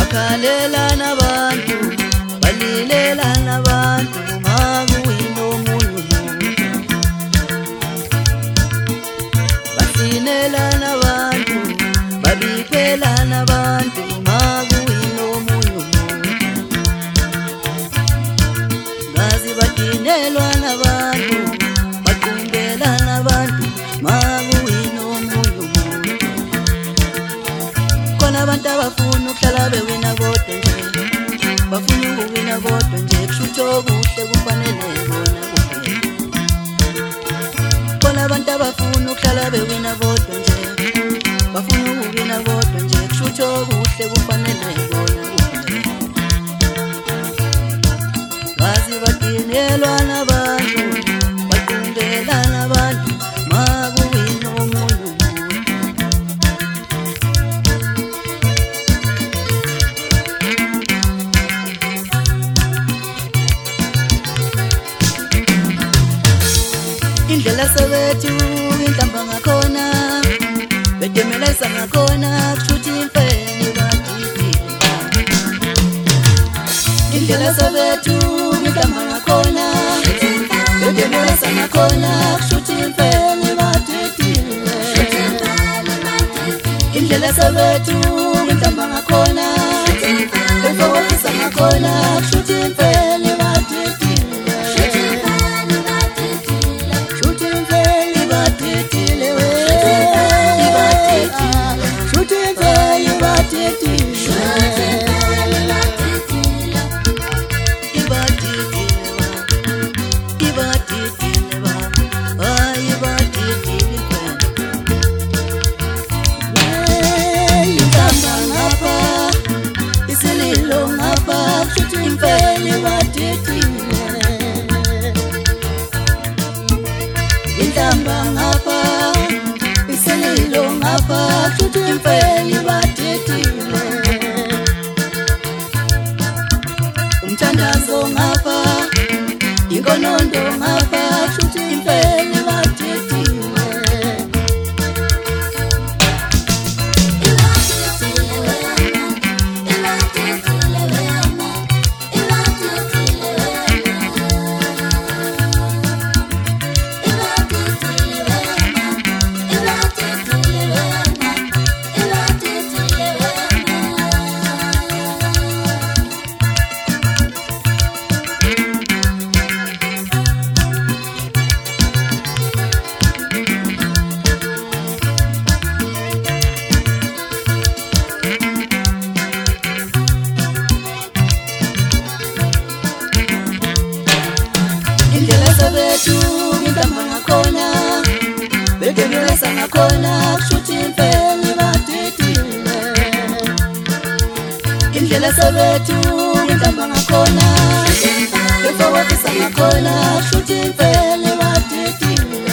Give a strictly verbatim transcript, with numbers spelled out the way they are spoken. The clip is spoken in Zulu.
bakhalela nabantu balilela nabantu makuyino omunye basinela nabantu babikela nabantu makuyino omunye ngazi badinelwa nabantu baqumbela nabantu makuyino omunye kona abantu abafuna ukuhlala bewina bodwa nje bafuna ukuwina bodwa nje kusho kuhle kufanele bona kuphela kona abantu abafuna ukuhlala bewina bodwa nje bafuna ukuwina bodwa nje kusho kuhle kufanele bona kuphela bazi badinelwa nabantu baqumbela nabantu makuyino omunye indlela sebethu intamba ngakhona bedemeleza ngakhona kushuthi imfene badidile indlela sebethu intamba ngakhona bedemeleza ngakhona kushuthi imfene badidile indlela sebethu intamba ngakhona befowofisa ngakhona kushuthi imfene badidile intamba ngapha iselilo ngapha kushuthi imfene badidile umthandazo ngapha inkonondo ngapha kushuthi imfene badidile indlela sebethu intamba ngakhona bedemeleza ngakhona kushuthi imfene badidile indlela sebethu intamba ngakhona befowofisa ngakhona kushuthi imfene badidile